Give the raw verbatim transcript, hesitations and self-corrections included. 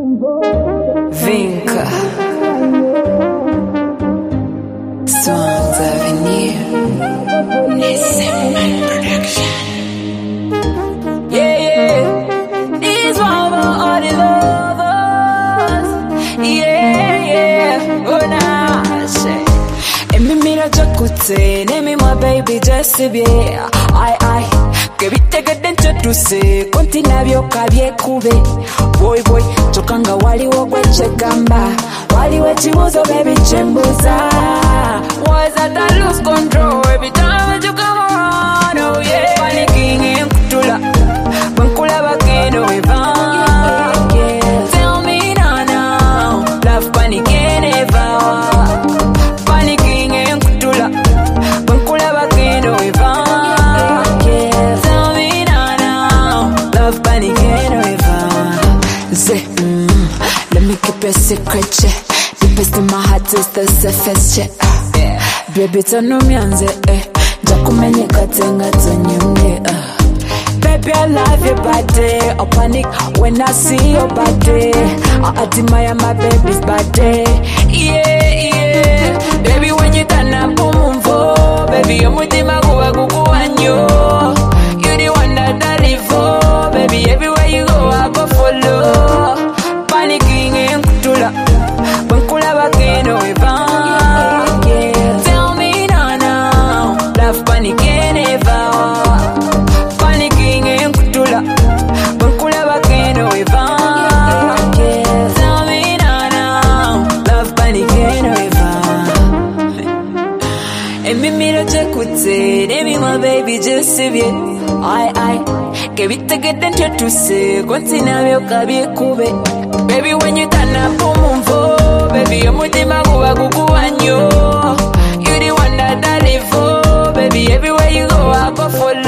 Vinca Swans Avenue Nissan Production. Yeah, yeah. These one for all the lovers. Yeah, yeah. Oh, nah, say. Emi mira jakute, nemi my baby just be. I, I. Kebitega dentro tu se, kontina byoka byekube. Boy, boy, chokanga waliwo gwechegamba. Waliwo chibuzo baby chembuza. Was that I lose control every time that you come around? Oh yeah, panicking in kutula, bankula bakeno eva. Tell me now, now, love panicking eva. Panicking in kutula, bankula bakeno eva. Tell me now, now, love panicking eva. Say, mm, let me keep a secret, yeah. Deepest in my heart is the safest, yeah. Baby, tano mianze, eh. Jakumenye katenga tanyunge, uh. Baby, I love your body. I panic when I see your body. I admire my baby's body. Yeah, yeah. Baby, when you turn up, boom, boom. Baby, you're mutima kuwa kukuwanyo. You the one that I live for. Baby, everywhere you go, I go follow. Panicking in kutula, bankula bakeno eva. Panicking eva, panicking in kutula, bankula bakeno eva. Tell me now, now, love panicking eva. Emi mira jakute, nemi my baby just be. I, I, kebitega dentro tu se, kontina byoka byekube. Baby, when you turn up, boom, boom, baby, omutima guba gukuwanyo. You the one that I live for. Baby, everywhere you go, I go follow.